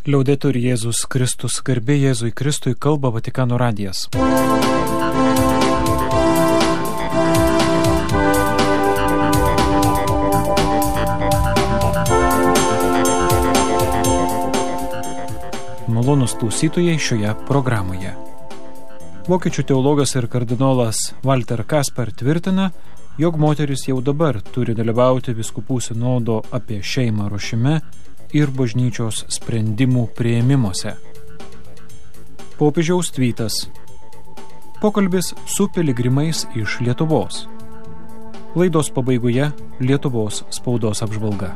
Liaudetur Jėzus Kristus, garbė Jėzui Kristui, kalba Vatikano radijas. Malonūs klausytojai šioje programoje. Vokiečių teologas ir kardinolas Walter Kasper tvirtina, jog moteris jau dabar turi dalyvauti vyskupų sinodo apie šeimą ruošime ir bažnyčios sprendimų priėmimuose. Popiežiaus tvytas. Pokalbis su piligrimais iš Lietuvos. Laidos pabaigoje Lietuvos spaudos apžvalga.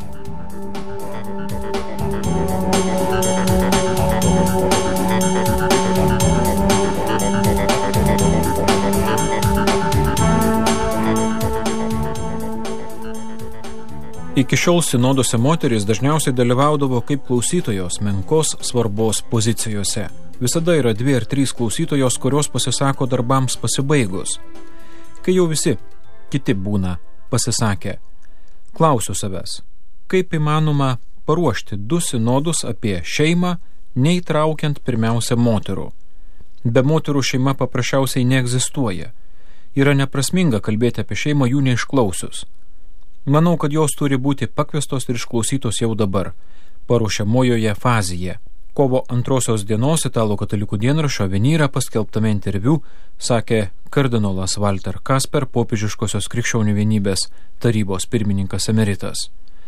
Iki šiol sinodose moterys dažniausiai dalyvaudavo kaip klausytojos menkos svarbos pozicijose. Visada yra 2 ar 3 klausytojos, kurios pasisako darbams pasibaigus. Kai jau visi kiti būna pasisakę, klausiu savęs, kaip įmanoma paruošti 2 sinodus apie šeimą, neįtraukiant pirmiausia moterų. Be moterų šeima paprasčiausiai neegzistuoja. Yra neprasminga kalbėti apie šeimą jų neišklausius. Manau, kad jos turi būti pakviestos ir išklausytos jau dabar, paruošiamojoje fazėje. Kovo 2 dienos Italų katalikų dienraščio Avenire paskelbtame interviu sakė kardinolas Walter Kasper, popiežiškosios krikščionių vienybės tarybos pirmininkas emeritas.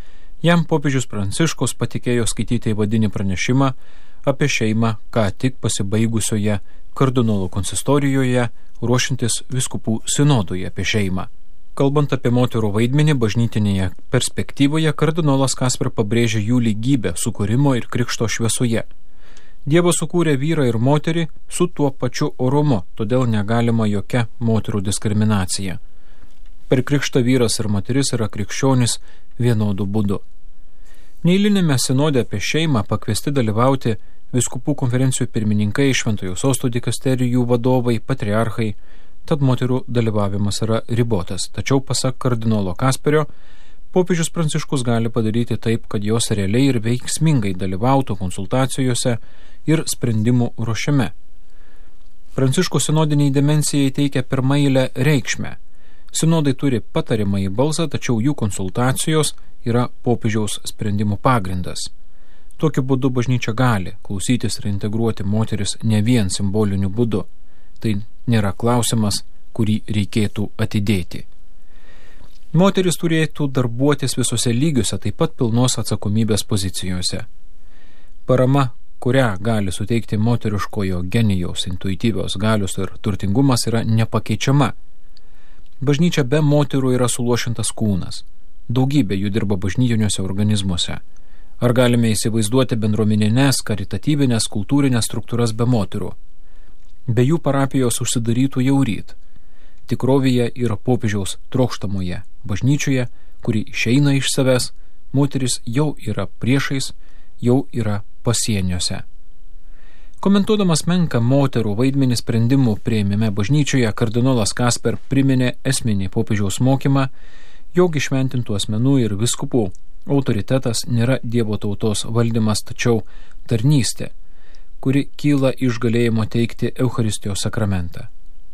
Jam popiežius Pranciškus patikėjo skaityti įvadinį pranešimą apie šeimą ką tik pasibaigusioje kardinolų konsistorijoje, ruošintis vyskupų sinodui apie šeimą. Kalbant apie moterų vaidmenį bažnytinėje perspektyvoje, kardinolas Kasper pabrėžia jų lygybę sukūrimo ir krikšto šviesoje. Dievas sukūrė vyrą ir moterį su tuo pačiu orumu, todėl negalima jokia moterų diskriminacija. Per krikštą vyras ir moteris yra krikščionis vienodų būdu. Neeilinėme sinode apie šeimą pakviesti dalyvauti vyskupų konferencijų pirmininkai, Šventojo sosto dikasterijų vadovai, patriarchai, tad moterų dalyvavimas yra ribotas. Tačiau, pasak kardinolo Kasperio, popiežius Pranciškus gali padaryti taip, kad jos realiai ir veiksmingai dalyvautų konsultacijose ir sprendimų ruošime. Pranciškų sinodiniai dimensijai teikia pirmaeilę reikšmę. Sinodai turi patariamąjį balsą, tačiau jų konsultacijos yra popiežiaus sprendimų pagrindas. Tokiu būdu bažnyčia gali klausytis ir integruoti moteris ne vien simboliniu būdu. Tai nėra klausimas, kurį reikėtų atidėti. Moteris turėtų darbuotis visose lygiuose, taip pat pilnos atsakomybės pozicijose. Parama, kurią gali suteikti moteriškojo genijaus, intuityvios galios ir turtingumas, yra nepakeičiama. Bažnyčia be moterų yra suluošintas kūnas. Daugybė jų dirba bažnytiniuose organizmuose. Ar galime įsivaizduoti bendruomeninės, karitatyvinės, kultūrinės struktūras be moterų? Be jų parapijos užsidarytų jau ryt. Tikrovėje yra popiežiaus trokštamoje bažnyčioje, kuri išeina iš savęs, moteris jau yra priešais, jau yra pasieniuose. Komentuodamas menką moterų vaidmenį sprendimų priėmime bažnyčioje, kardinolas Kasper priminė esminį popiežiaus mokymą, jog išventintų asmenų ir vyskupų autoritetas nėra Dievo tautos valdymas, tačiau tarnystė, kuri kyla iš galėjimo teikti Eucharistijos sakramentą.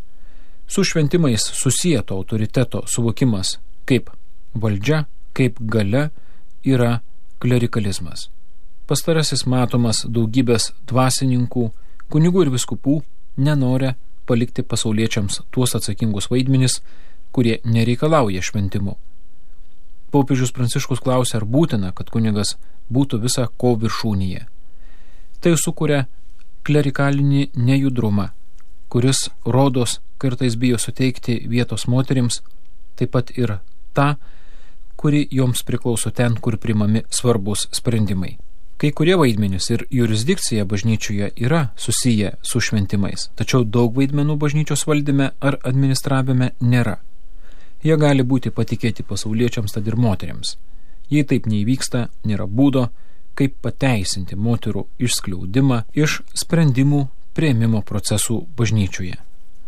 Su šventimais susieto autoriteto suvokimas kaip valdžia, kaip galia yra klerikalizmas. Pastarasis matomas daugybės dvasininkų, kunigų ir vyskupų nenori palikti pasauliečiams tuos atsakingus vaidmenis, kurie nereikalauja šventimų. Popiežius Pranciškus klausia, ar būtina, kad kunigas būtų visa ko viršūnėje. Tai sukuria klerikalinį nejudrumą, kuris rodos kartais bijo suteikti vietos moterims, taip pat ir tą, kuri joms priklauso ten, kur priimami svarbus sprendimai. Kai kurie vaidmenys ir jurisdikcija bažnyčioje yra susiję su šventimais, tačiau daug vaidmenų bažnyčios valdyme ar administravime nėra. Jie gali būti patikėti pasauliečiams, tad ir moteriams. Jei taip neįvyksta, nėra būdo, kaip pateisinti moterų išskliaudimą iš sprendimų priėmimo procesų bažnyčioje.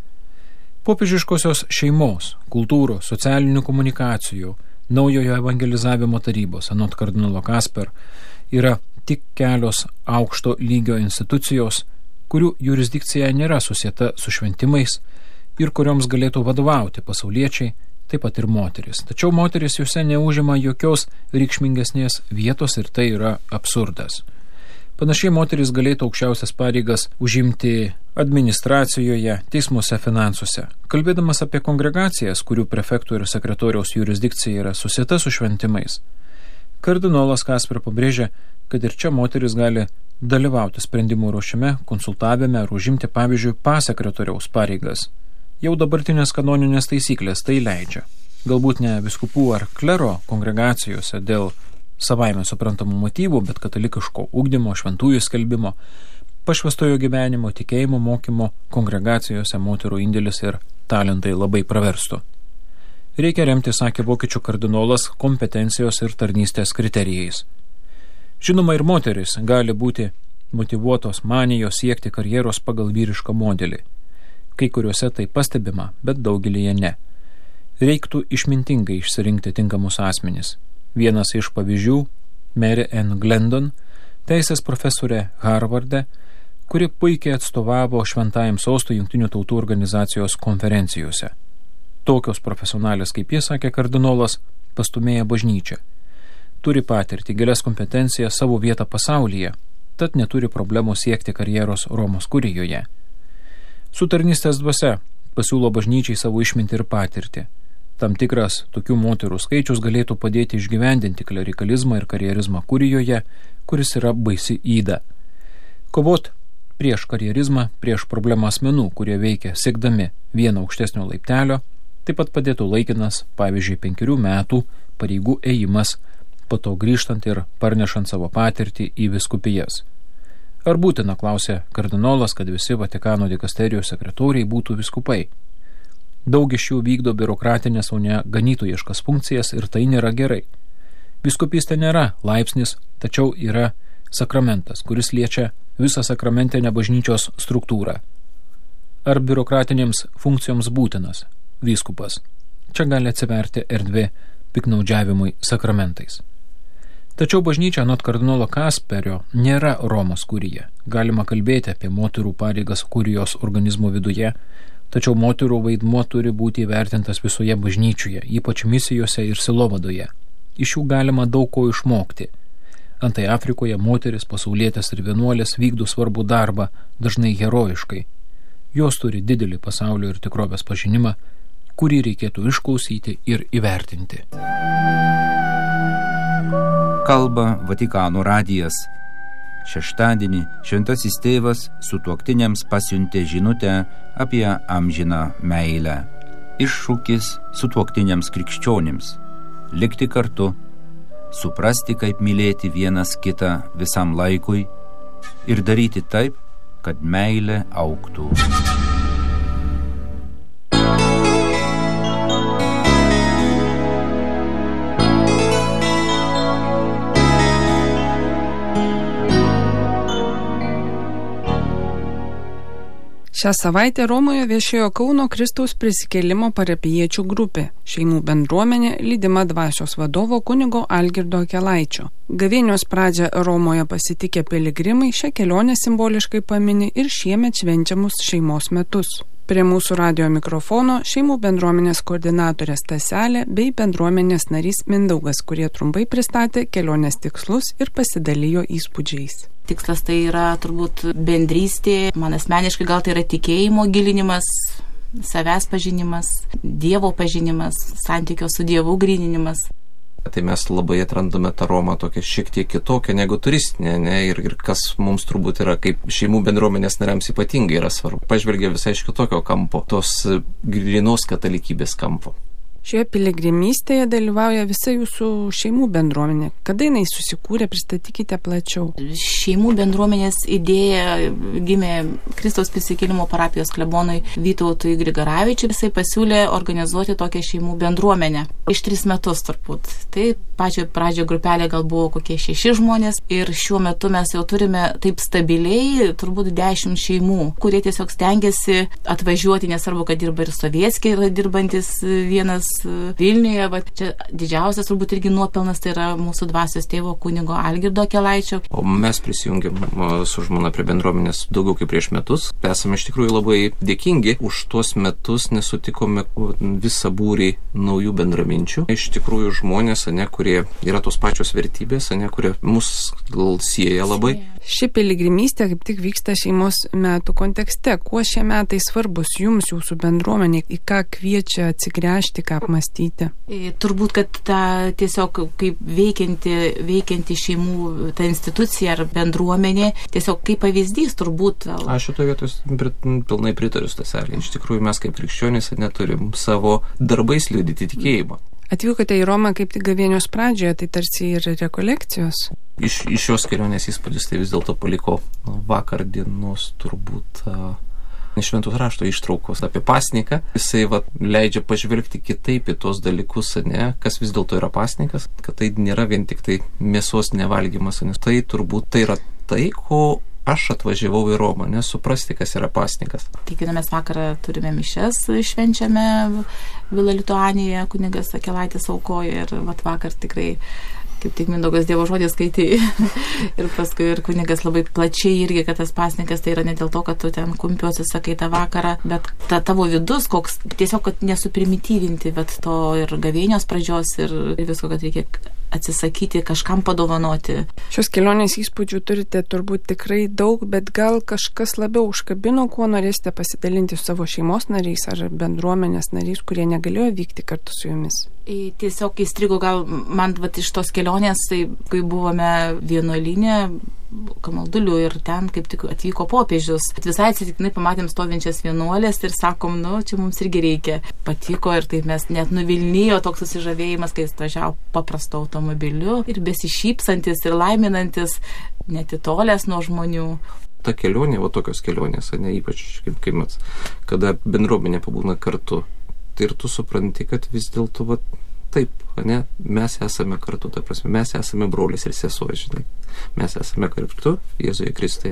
Popiežiškosios šeimos, kultūros, socialinių komunikacijų, naujojo evangelizavimo tarybos, anot kardinolo Kasper, yra tik kelios aukšto lygio institucijos, kurių jurisdikcija nėra susieta su šventimais ir kurioms galėtų vadovauti pasauliečiai, taip pat ir moteris. Tačiau moteris juose neužima jokios reikšmingesnės vietos ir tai yra absurdas. Panašiai moteris galėtų aukščiausias pareigas užimti administracijoje, teismuose, finansuose. Kalbėdamas apie kongregacijas, kurių prefektų ir sekretoriaus jurisdikcija yra susieta su šventimais, kardinolas Kasper pabrėžia, kad ir čia moteris gali dalyvauti sprendimų ruošime, konsultavime ar užimti, pavyzdžiui, pasekretoriaus pareigas. Jau dabartinės kanoninės taisyklės tai leidžia. Galbūt ne viskupų ar klero kongregacijose dėl savaime suprantamų motyvų, bet katalikiško ugdymo, šventųjų skelbimo, pašvęstojo gyvenimo, tikėjimo mokymo kongregacijose moterų indėlis ir talentai labai praverstų. Reikia remti, sakė vokiečių kardinolas, kompetencijos ir tarnystės kriterijais. Žinoma, ir moteris gali būti motyvuotos manijos siekti karjeros pagal vyrišką modelį. Kai kuriuose tai pastebima, bet daugelyje ne. Reiktų išmintingai išsirinkti tinkamus asmenis. Vienas iš pavyzdžių – Mary Ann Glendon, teisės profesorė Harvarde, kuri puikiai atstovavo Šventajam sostui Jungtinių tautų organizacijos konferencijose. Tokios profesionalės, kaip jis sakė kardinolas, pastumėja bažnyčią. Turi patirtį, gilias kompetencijas, savo vietą pasaulyje, tad neturi problemų siekti karjeros Romos kurijoje. Su tarnystės dvasia pasiūlo bažnyčiai savo išmintį ir patirtį. Tam tikras tokių moterų skaičius galėtų padėti išgyvendinti klerikalizmą ir karjerizmą kurijoje, kuris yra baisi yda. Kovot prieš karjerizmą, prieš problemą asmenų, kurie veikia siekdami vieno aukštesnio laiptelio, taip pat padėtų laikinas, pavyzdžiui, 5 metų pareigų ėjimas, po to grįžtant ir parnešant savo patirtį į vyskupijas. Ar būtina, klausė kardinolas, kad visi Vatikano dikasterijos sekretoriai būtų vyskupai? Daug iš jų vykdo biurokratinės, o ne ganytojiškas funkcijas ir tai nėra gerai. Vyskupystė nėra laipsnis, tačiau yra sakramentas, kuris liečia visą sakramentinę bažnyčios struktūrą. Ar biurokratinėms funkcijoms būtinas vyskupas? Čia gali atsiverti erdvė piknaudžiavimui sakramentais. Tačiau bažnyčia anot kardinolo Kasperio nėra Romos kurija. Galima kalbėti apie moterų pareigas kurijos organizmo viduje, tačiau moterų vaidmuo turi būti įvertintas visoje bažnyčioje, ypač misijose ir silovadoje. Iš jų galima daug ko išmokti. Antai Afrikoje moteris, pasaulietės ir vienuolės vykdo svarbų darbą, dažnai herojiškai. Jos turi didelį pasaulio ir tikrovės pažinimą, kurį reikėtų išklausyti ir įvertinti. Kalba Vatikano radijas. Šeštadienį šventasis tėvas sutuoktiniams pasiuntė žinutę apie amžiną meilę. Iššūkis sutuoktiniams krikščionims – likti kartu, suprasti, kaip mylėti vienas kitą visam laikui ir daryti taip, kad meilė augtų. Šią savaitę Romoje viešėjo Kauno Kristaus prisikėlimo parapijiečių grupė, šeimų bendruomenė lydima dvasios vadovo kunigo Algirdo Akelaičio. Gavėnios pradžią Romoje pasitikę piligrimai šią kelionę simboliškai pamini ir šiemet švenčiamus šeimos metus. Prie mūsų radijo mikrofono šeimų bendruomenės koordinatorė Staselė bei bendruomenės narys Mindaugas, kurie trumpai pristatė kelionės tikslus ir pasidalijo įspūdžiais. Tikslas tai yra turbūt bendrystė, man asmeniškai gal tai yra tikėjimo gilinimas, savęs pažinimas, Dievo pažinimas, santykio su Dievu gryninimas. Tai mes labai atrandame tą Romą tokią šiek tiek kitokią negu turistinę, ne? Ir kas mums turbūt yra kaip šeimų bendruomenės nariams ypatingai yra svarbu. Pažvelgia visai iš kitokio kampo, tos grynos katalikybės kampo. Šioje piligrimystėje dalyvauja visa jūsų šeimų bendruomenė. Kada jinai susikūrė, pristatykite plačiau. Šeimų bendruomenės idėja gimė Kristaus prisikėlimo parapijos klebonui Vytautui Grigaravičiui. Jisai pasiūlė organizuoti tokią šeimų bendruomenę. Iš 3 metus turbūt. Tai pačioje pradžioje grupelė gal buvo kokie 6 žmonės ir šiuo metu mes jau turime taip stabiliai turbūt 10 šeimų, kurie tiesiog stengiasi atvažiuoti, nesvarbu, kad dirba ir Sovietskiai yra dirbantis vienas Vilniuje. Va, čia didžiausias turbūt irgi nuopelnas tai yra mūsų dvasios tėvo kunigo Algirdo Kelaičio. O mes prisijungėm su žmona prie bendruomenės daugiau kaip prieš metus. Esame iš tikrųjų labai dėkingi. Už tuos metus nesutikome visą būrį naujų bendraminčių. Iš tikrųjų žmonės, kurie yra tos pačios vertybės, kurie mus gal sieja labai. Ši piligrimystė kaip tik vyksta šeimos metų kontekste. Kuo šie metai svarbus jums, jūsų bendruomenė, į ką kviečia atsigręžti, ką apmastyti? Turbūt, kad ta tiesiog kaip veikianti šeimų ta institucija ar bendruomenė, tiesiog kaip pavyzdys turbūt. Aš šitoje vietoje pilnai pritariu Staselį. Iš tikrųjų mes kaip krikščionys neturim savo darbais liudyti tikėjimą. Atvykote į Romą kaip tik gavėnios pradžioje, tai tarsi ir rekolekcijos. Iš šios kelionės įspūdis tai vis dėlto paliko vakar dienos turbūt šventų rašto ištraukos apie pasninką. Jisai leidžia pažvelgti kitaip į tos dalykus, kas vis dėlto yra pasninkas, kad tai nėra vien tik tai mėsos nevalgymas, nes tai turbūt tai yra tai, ko aš atvažiavau į Romą, suprasti, kas yra pasninkas. Tikina, mes vakarą turime mišes, švenčiame Vila Lituanija, kunigas Kelaitis aukoja ir vakar tikrai kaip tik Mindaugas Dievo žodį skaitė ir paskui ir kunigas labai plačiai irgi, kad tas pasninkas tai yra ne dėl to, kad tu ten kumpiuosi sakai tą vakarą, bet tavo vidus, koks tiesiog, kad nesuprimityvinti, bet to ir gavėnios pradžios ir visko, kad reikia atsisakyti, kažkam padovanoti. Šios kelionės įspūdžių turite turbūt tikrai daug, bet gal kažkas labiau užkabino, kuo norėsite pasidalinti su savo šeimos nariais ar bendruomenės nariais, kurie negalėjo vykti kartu su jumis? Tiesiog įstrigo gal man iš tos kelionės, tai kai buvome vienuolyne Kamaldulių ir ten kaip tik atvyko popiežius. Visai atsitiktinai pamatėm stovinčias vienuolės ir sakom, čia mums irgi reikia. Patiko ir taip mes net nuvilnijo toks susižavėjimas, kai jis važiavo paprasto automobiliu ir besišypsantis ir laiminantis, netitolęs nuo žmonių. Ta kelionė, tokios kelionės, ypač kada bendruomenė pabūna kartu. Ir tu supranti, kad vis dėlto taip, mes esame kartu, ta prasme, mes esame brolis ir sesuo, žinai. Mes esame kartu Jėzuje Kristuje.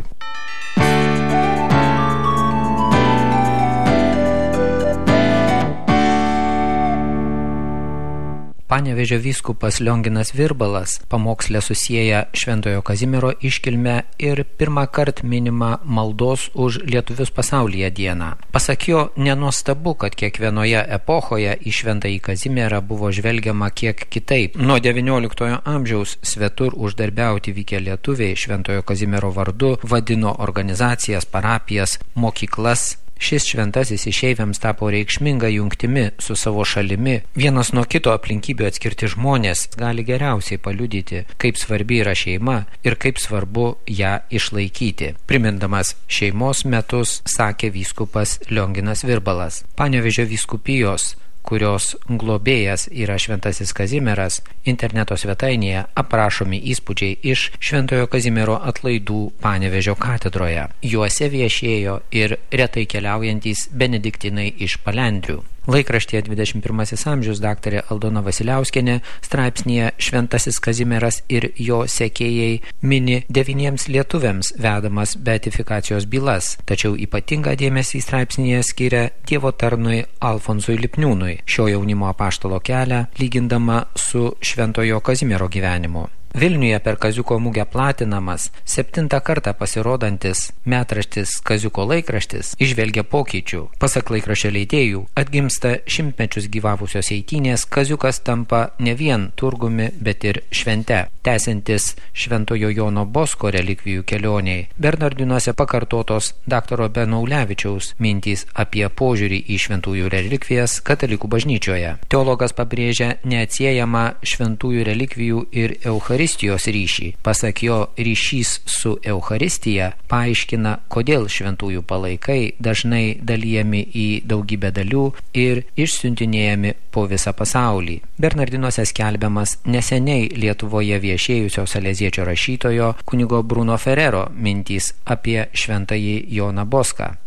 Panevėžio vyskupas Lionginas Virbalas pamokslę susieja Šventojo Kazimiero iškilmę ir pirmą kartą minimą maldos už lietuvius pasaulyje dieną. Pasak jo, nenuostabu, kad kiekvienoje epochoje į Šventąjį Kazimierą buvo žvelgiama kiek kitaip. Nuo XIX amžiaus svetur uždarbiauti vykę lietuviai Šventojo Kazimiero vardu vadino organizacijas, parapijas, mokyklas. Šis šventasis išeiviams tapo reikšminga jungtimi su savo šalimi. Vienas nuo kito aplinkybių atskirti žmonės gali geriausiai paliudyti, kaip svarbi yra šeima ir kaip svarbu ją išlaikyti. Primindamas šeimos metus, sakė vyskupas Lionginas Virbalas. Panevėžio vyskupijos, kurios globėjas yra Šventasis Kazimieras, interneto svetainėje aprašomi įspūdžiai iš Šventojo Kazimiero atlaidų Panevėžio katedroje. Juose viešėjo ir retai keliaujantys benediktinai iš Palendrių. Laikraštyje 21 amžius daktarė Aldona Vasiliauskienė straipsnyje Šventasis Kazimieras ir jo sekėjai mini 9 lietuviams vedamas beatifikacijos bylas, tačiau ypatingą dėmesį straipsnyje skiria Dievo tarnui Alfonsui Lipniūnui, šio jaunimo apaštalo kelią lygindama su Šventojo Kazimiero gyvenimu. Vilniuje per Kaziuko mugę platinamas 7 kartą pasirodantis metraštis Kaziuko laikraštis išvelgia pokyčių. Pasak laikraščio leidėjų, atgimsta šimtmečius gyvavusios eitynės, Kaziukas tampa ne vien turgumi, bet ir švente. Tęsiantis Šventojo Jono Bosko relikvijų kelioniai, Bernardinuose pakartotos daktaro Benaulevičiaus mintys apie požiūrį į šventųjų relikvijas katalikų bažnyčioje. Teologas pabrėžia neatsiejamą šventųjų relikvijų ir Eucharistijos ryšį. Pasak jo, ryšys su Eucharistija paaiškina, kodėl šventųjų palaikai dažnai dalijami į daugybę dalių ir išsiuntinėjami po visą pasaulį. Bernardinuose skelbiamas neseniai Lietuvoje viešėjusio saleziečio rašytojo kunigo Bruno Ferrero mintys apie šventąjį Joną Boską.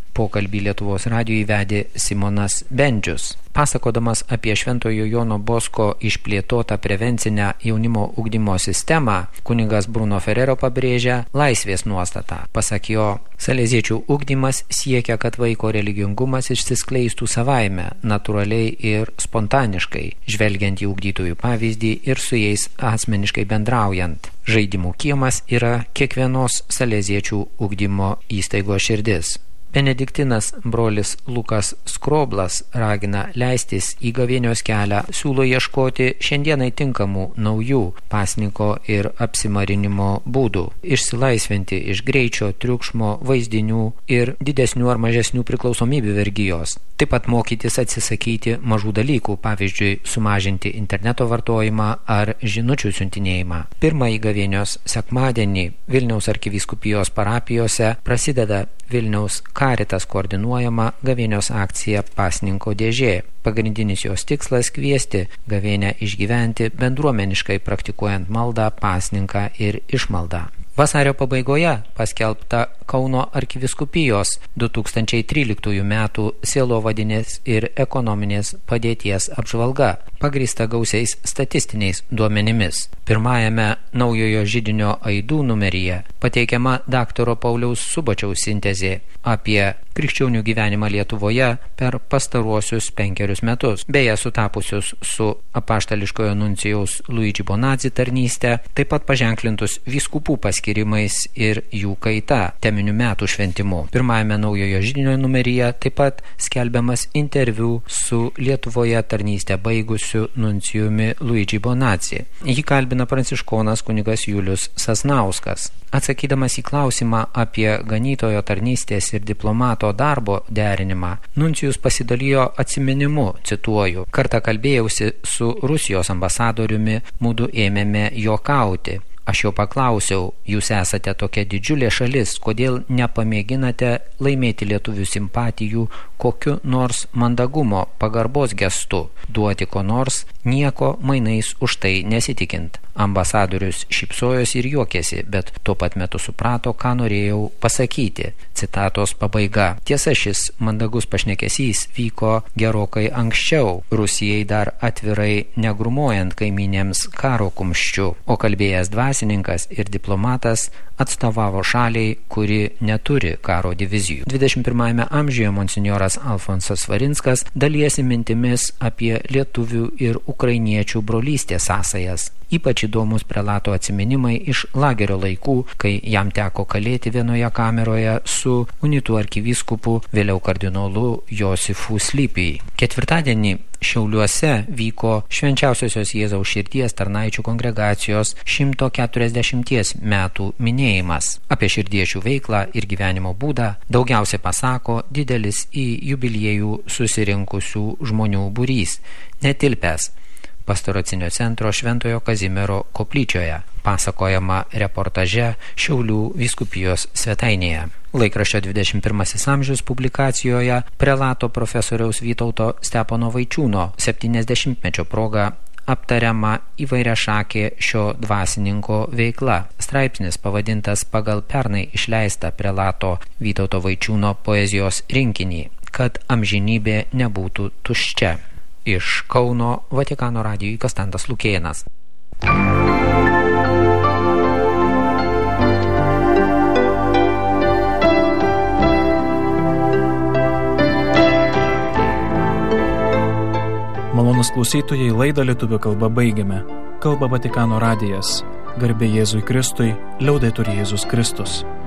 Pokalbį Lietuvos radijui vedė Simonas Bendžius. Pasakodamas apie Šventojo Jono Bosko išplėtotą prevencinę jaunimo ugdymo sistemą, kunigas Bruno Ferrero pabrėžia laisvės nuostatą. Pasak jo, saleziečių ugdymas siekia, kad vaiko religingumas išsiskleistų savaime, natūraliai ir spontaniškai, žvelgiant į ugdytojų pavyzdį ir su jais asmeniškai bendraujant. Žaidimų kiemas yra kiekvienos saleziečių ugdymo įstaigos širdis. Benediktinas brolis Lukas Skroblas ragina leistis į gavėnios kelią, siūlo ieškoti šiandienai tinkamų naujų pasninko ir apsimarinimo būdų, išsilaisvinti iš greičio, triukšmo, vaizdinių ir didesnių ar mažesnių priklausomybių vergijos. Taip pat mokytis atsisakyti mažų dalykų, pavyzdžiui, sumažinti interneto vartojimą ar žinučių siuntinėjimą. Pirmąjį gavėnios sekmadienį Vilniaus arkivyskupijos parapijose prasideda Vilniaus Caritas koordinuojama gavėnios akcija Pasninko dėžė. Pagrindinis jos tikslas kviesti gavėnę išgyventi bendruomeniškai praktikuojant maldą, pasninką ir išmaldą. Vasario pabaigoje paskelbta Kauno arkivyskupijos 2013 metų sielovadinės ir ekonominės padėties apžvalga, pagrįsta gausiais statistiniais duomenimis. Pirmajame naujojo židinio aidų numeryje pateikiama daktaro Pauliaus Subačiaus sintezė apie krikščionių gyvenimą Lietuvoje per pastaruosius 5 metus, beje sutapusius su apaštališkojo nuncijaus Luigi Bonazzi tarnyste, taip pat paženklintus vyskupų paskirimais ir jų kaita, teminių metų šventimu. Pirmajame naujojo židinio numeryje taip pat skelbiamas interviu su Lietuvoje tarnystę baigusiu nuncijumi Luigi Bonazzi. Jį kalbina pranciškonas kunigas Julius Sasnauskas. Atsakydamas į klausimą apie ganytojo tarnystės ir diplomato darbo derinimą, nuncijus pasidalijo atsiminimu, cituoju: "Kartą kalbėjausi su Rusijos ambasadoriumi, mudu ėmėme juokauti. Aš jo paklausiau, jūs esate tokia didžiulė šalis, kodėl nepamėginate laimėti lietuvių simpatijų kokiu nors mandagumo, pagarbos gestu, duoti ko nors, nieko mainais už tai nesitikint. Ambasadorius šypsojosi ir juokėsi, bet tuo pat metu suprato, ką norėjau pasakyti." Citatos pabaiga. Tiesa, šis mandagus pašnekesys vyko gerokai anksčiau, Rusijai dar atvirai negrumuojant kaimynėms karo kumščiu, o kalbėjęs dvasininkas ir diplomatas atstovavo šaliai, kuri neturi karo divizijų. 21 amžiuje monsinjoras Alfonsas Svarinskas dalijasi mintimis apie lietuvių ir ukrainiečių brolystės sąsajas. Ypač įdomus prelato atsiminimai iš lagerio laikų, kai jam teko kalėti vienoje kameroje su unitų arkivyskupu, vėliau kardinolu Josifu Slypijai. Ketvirtadienį Šiauliuose vyko Švenčiausiosios Jėzaus širdies tarnaičių kongregacijos 140 metų minėjimas. Apie širdiečių veiklą ir gyvenimo būdą daugiausiai pasako didelis į jubiliejų susirinkusių žmonių būrys, netilpęs pastoracinio centro Šventojo Kazimiero koplyčioje, pasakojama reportaže Šiaulių vyskupijos svetainėje. Laikraščio 21 amžius publikacijoje prelato profesoriaus Vytauto Stepono Vaičiūno 70-mečio proga aptariama įvairiašakė šio dvasininko veikla. Straipsnis pavadintas pagal pernai išleistą prelato Vytauto Vaičiūno poezijos rinkinį, kad amžinybė nebūtų tuščia. Iš Kauno Vatikano radijui Konstantas Lukėnas. Malonūs klausytojai, laidą lietuvių kalba baigiame. Kalba Vatikano radijas. Garbė Jėzui Kristui, liaudetur Jėzus Kristus.